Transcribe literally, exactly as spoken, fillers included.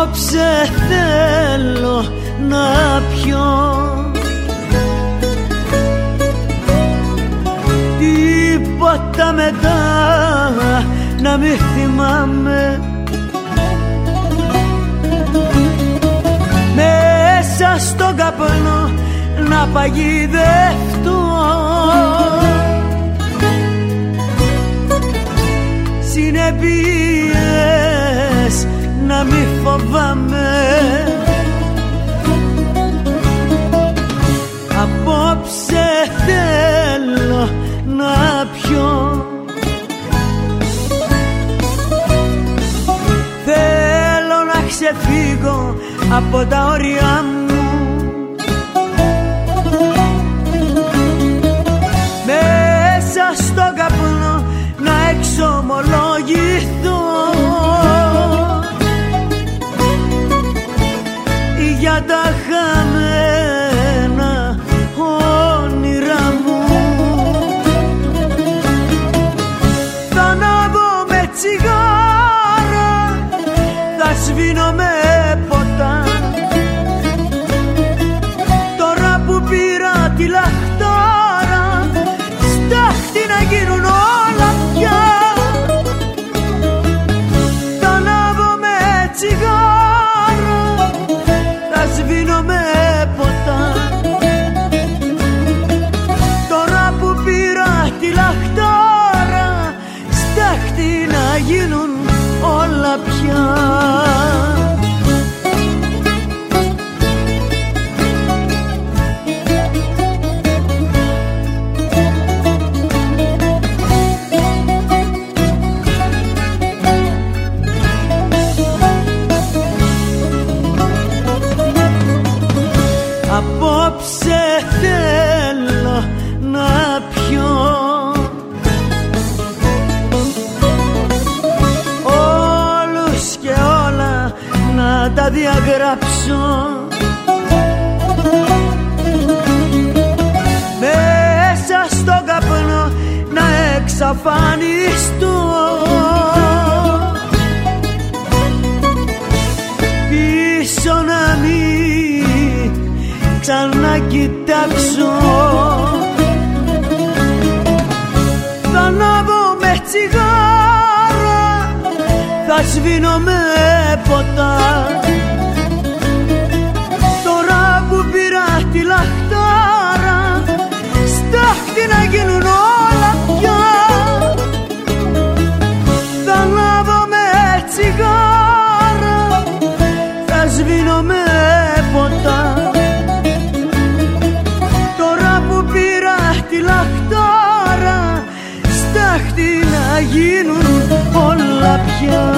Απόψε θέλω να πιω τίποτα μετά να μη θυμάμαι. Μέσα στον καπνό να παγιδευτώ, συνεπίες να μη φοβάμαι. Απόψε θέλω να πιω, θέλω να ξεφύγω από τα όρια μου, μέσα στον καπνό να εξομολογηθώ για τα χαμένα όνειρά μου. Θα ανάβω με τσιγάρα, θα σβήνω με ποτά, τώρα που πήρα τη λαχτάρα, στάχτη να γίνουν όλα πια. Θα ανάβω με τσιγάρα, θα σβήνω με ποτά, τώρα που πήρα τη λαχτάρα, στάχτη να γίνουν όλα πια. Απόψε θέλω να πιω, όλους και όλα να τα διαγράψω, μέσα στον καπνό να εξαφανιστώ, πίσω να μην ξανακοιτάξω. Θα ανάβω με τσιγάρα, θα σβήνω με ποτά, τώρα που πήρα τη λαχτάρα, στάχτη να γίνουν όλα πια. Θα ανάβω με τσιγάρα, θα σβήνω με ποτά, τη λαχτάρα, στάχτη να γίνουν όλα πια.